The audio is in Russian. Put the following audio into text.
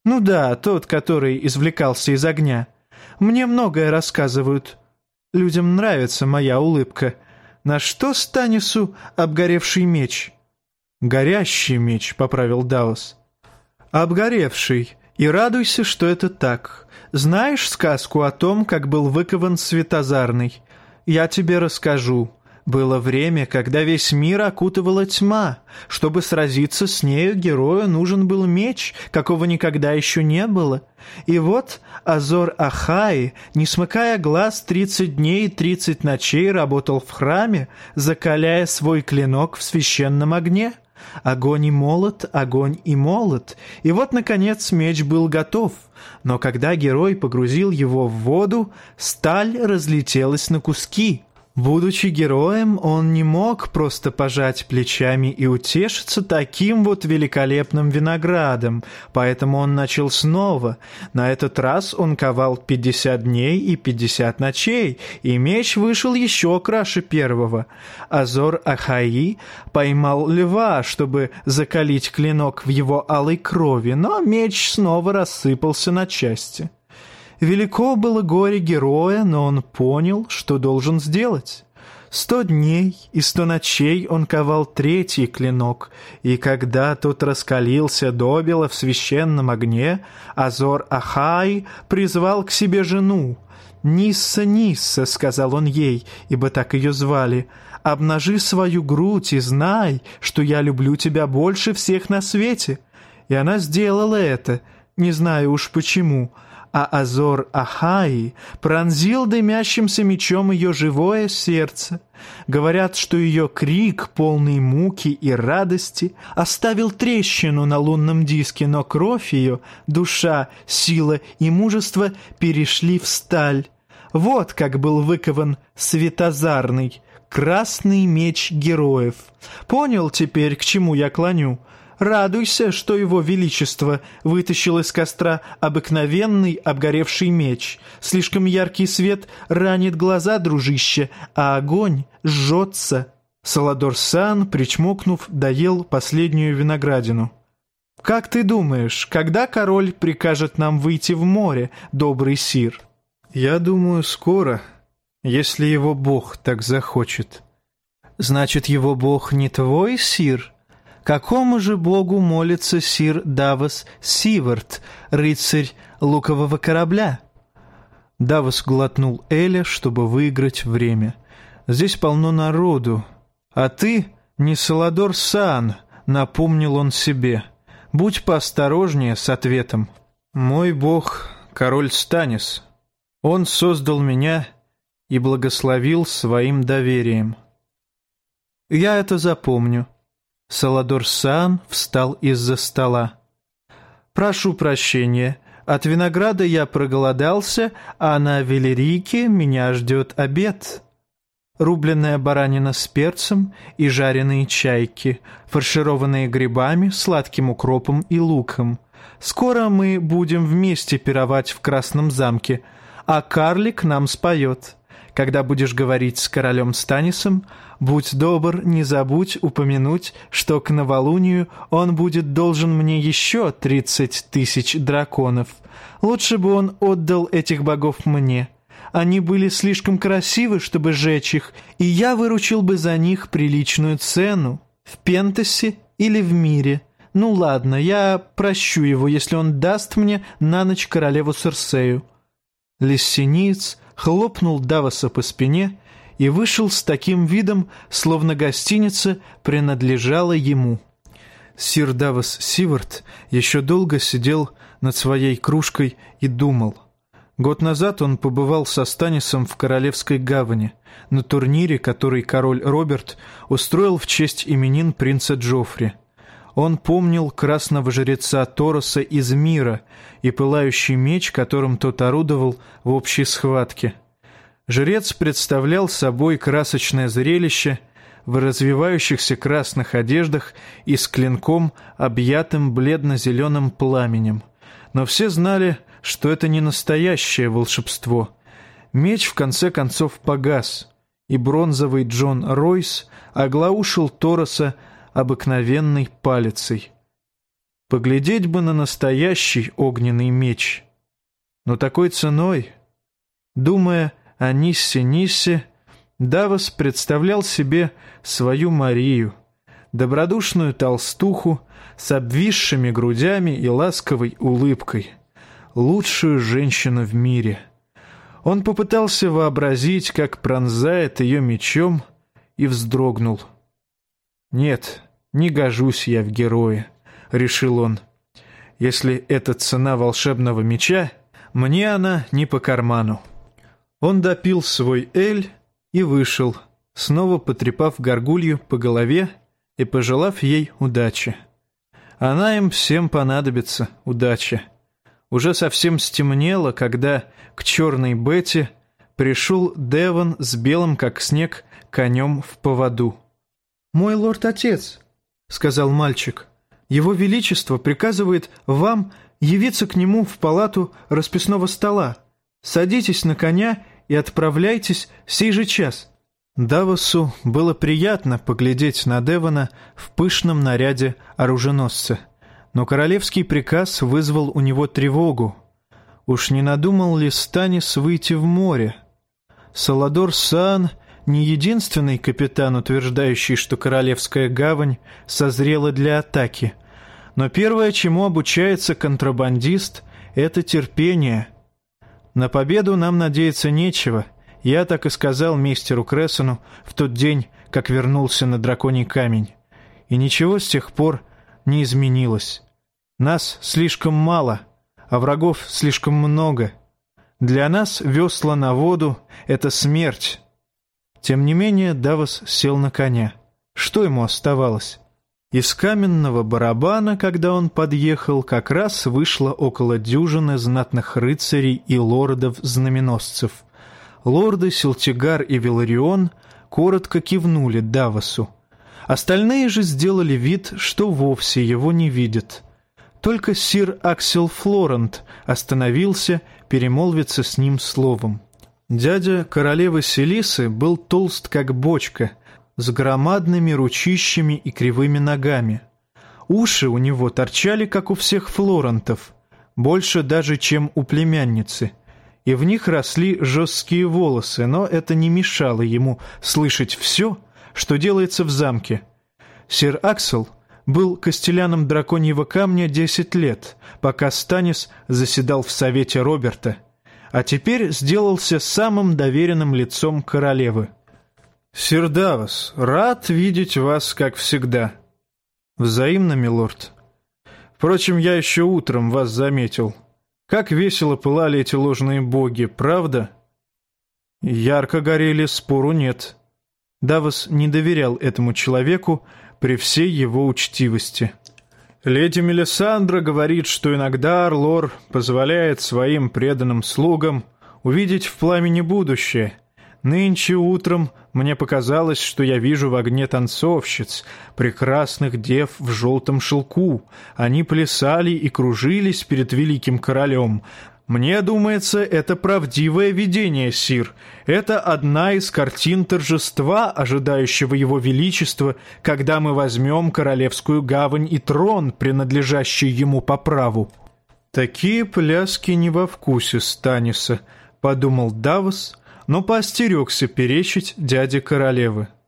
Ну да, тот, который извлекался из огня. Мне многое рассказывают. Людям нравится моя улыбка. На что Станису обгоревший меч?» «Горящий меч», — поправил Давос. «Обгоревший. И радуйся, что это так. Знаешь сказку о том, как был выкован Светозарный? Я тебе расскажу. Было время, когда весь мир окутывала тьма. Чтобы сразиться с нею, герою нужен был меч, какого никогда еще не было. И вот Азор-Ахай, не смыкая глаз, 30 дней и 30 ночей работал в храме, закаляя свой клинок в священном огне. Огонь и молот, огонь и молот. И вот, наконец, меч был готов. Но когда герой погрузил его в воду, сталь разлетелась на куски. Будучи героем, он не мог просто пожать плечами и утешиться таким вот великолепным виноградом, поэтому он начал снова. На этот раз он ковал 50 дней и 50 ночей, и меч вышел еще краше первого. Азор-Ахай поймал льва, чтобы закалить клинок в его алой крови, но меч снова рассыпался на части. Велико было горе героя, но он понял, что должен сделать. 100 дней и 100 ночей он ковал третий клинок, и когда тот раскалился добело в священном огне, Азор-Ахай призвал к себе жену. «Нисса, Нисса», — сказал он ей, ибо так ее звали, — «обнажи свою грудь и знай, что я люблю тебя больше всех на свете». И она сделала это, не знаю уж почему, а Азор-Ахай пронзил дымящимся мечом ее живое сердце. Говорят, что ее крик, полный муки и радости, оставил трещину на лунном диске, но кровь ее, душа, сила и мужество перешли в сталь. Вот как был выкован Светозарный, красный меч героев. Понял теперь, к чему я клоню? Радуйся, что его величество вытащил из костра обыкновенный обгоревший меч. Слишком яркий свет ранит глаза, дружище, а огонь жжется». Саладор-сан, причмокнув, доел последнюю виноградину. «Как ты думаешь, когда король прикажет нам выйти в море, добрый сир?» «Я думаю, скоро, если его бог так захочет». «Значит, его бог не твой, сир?» «Какому же богу молится сир Давос Сивард, рыцарь лукового корабля?» Давос глотнул эля, чтобы выиграть время. «Здесь полно народу. А ты не Саладор-сан», — напомнил он себе. «Будь поосторожнее с ответом. Мой бог — король Станис. Он создал меня и благословил своим доверием». «Я это запомню». Саладор-сан встал из-за стола. «Прошу прощения, от винограда я проголодался, а на Велерике меня ждет обед. Рубленная баранина с перцем и жареные чайки, фаршированные грибами, сладким укропом и луком. Скоро мы будем вместе пировать в Красном замке, а карлик нам споет. Когда будешь говорить с королем Станисом, будь добр, не забудь упомянуть, что к новолунию он будет должен мне еще 30 000 драконов. Лучше бы он отдал этих богов мне. Они были слишком красивы, чтобы жечь их, и я выручил бы за них приличную цену. В Пентасе или в мире. Ну ладно, я прощу его, если он даст мне на ночь королеву Серсею». Лессениец хлопнул Давоса по спине и вышел с таким видом, словно гостиница принадлежала ему. Сир Давос Сивард еще долго сидел над своей кружкой и думал. Год назад он побывал со Станисом в Королевской гавани, на турнире, который король Роберт устроил в честь именин принца Джоффри. Он помнил красного жреца Тороса из мира и пылающий меч, которым тот орудовал в общей схватке. Жрец представлял собой красочное зрелище в развивающихся красных одеждах и с клинком, объятым бледно-зеленым пламенем. Но все знали, что это не настоящее волшебство. Меч в конце концов погас, и бронзовый Джон Ройс оглаушил Тороса обыкновенной палицей. Поглядеть бы на настоящий огненный меч. Но такой ценой, думая о Ниссе, Давос представлял себе свою Марию, добродушную толстуху с обвисшими грудями и ласковой улыбкой, лучшую женщину в мире. Он попытался вообразить, как пронзает ее мечом, и вздрогнул. «Нет, не гожусь я в героя», — решил он. «Если это цена волшебного меча, мне она не по карману». Он допил свой эль и вышел, снова потрепав горгулью по голове и пожелав ей удачи. Она им всем понадобится, удача. Уже совсем стемнело, когда к черной Бетти пришел Девон с белым, как снег, конем в поводу. «Мой лорд-отец», — сказал мальчик, — «его величество приказывает вам явиться к нему в палату расписного стола. Садитесь на коня и отправляйтесь сей же час». Давосу было приятно поглядеть на Девона в пышном наряде оруженосца, но королевский приказ вызвал у него тревогу. Уж не надумал ли Станис выйти в море? Саладор Саан не единственный капитан, утверждающий, что Королевская гавань созрела для атаки, но первое, чему обучается контрабандист, это терпение. На победу нам надеяться нечего. Я так и сказал мистеру Крессону в тот день, как вернулся на Драконий камень. И ничего с тех пор не изменилось. Нас слишком мало, а врагов слишком много. Для нас весла на воду — это смерть. Тем не менее Давос сел на коня. Что ему оставалось? Из каменного барабана, когда он подъехал, как раз вышло около дюжины знатных рыцарей и лордов-знаменосцев. Лорды Силтигар и Виларион коротко кивнули Давосу. Остальные же сделали вид, что вовсе его не видят. Только сир Аксел Флорент остановился перемолвиться с ним словом. Дядя королевы Селисы был толст, как бочка, с громадными ручищами и кривыми ногами. Уши у него торчали, как у всех Флорентов, больше даже, чем у племянницы, и в них росли жесткие волосы, но это не мешало ему слышать все, что делается в замке. Сир Аксел был костеляном драконьего камня 10 лет, пока Станис заседал в совете Роберта, а теперь сделался самым доверенным лицом королевы. «Сир Давос, рад видеть вас, как всегда». «Взаимно, милорд. Впрочем, я еще утром вас заметил. Как весело пылали эти ложные боги, правда?» «Ярко горели, спору нет». Давос не доверял этому человеку при всей его учтивости. «Леди Мелисандра говорит, что иногда Арлор позволяет своим преданным слугам увидеть в пламени будущее. Нынче утром мне показалось, что я вижу в огне танцовщиц, прекрасных дев в желтом шелку. Они плясали и кружились перед великим королем. Мне думается, это правдивое видение, сир. Это одна из картин торжества, ожидающего его величества, когда мы возьмем королевскую гавань и трон, принадлежащий ему по праву». «Такие пляски не во вкусе Станиса», — подумал Давос, но поостерегся перечить дяде королевы.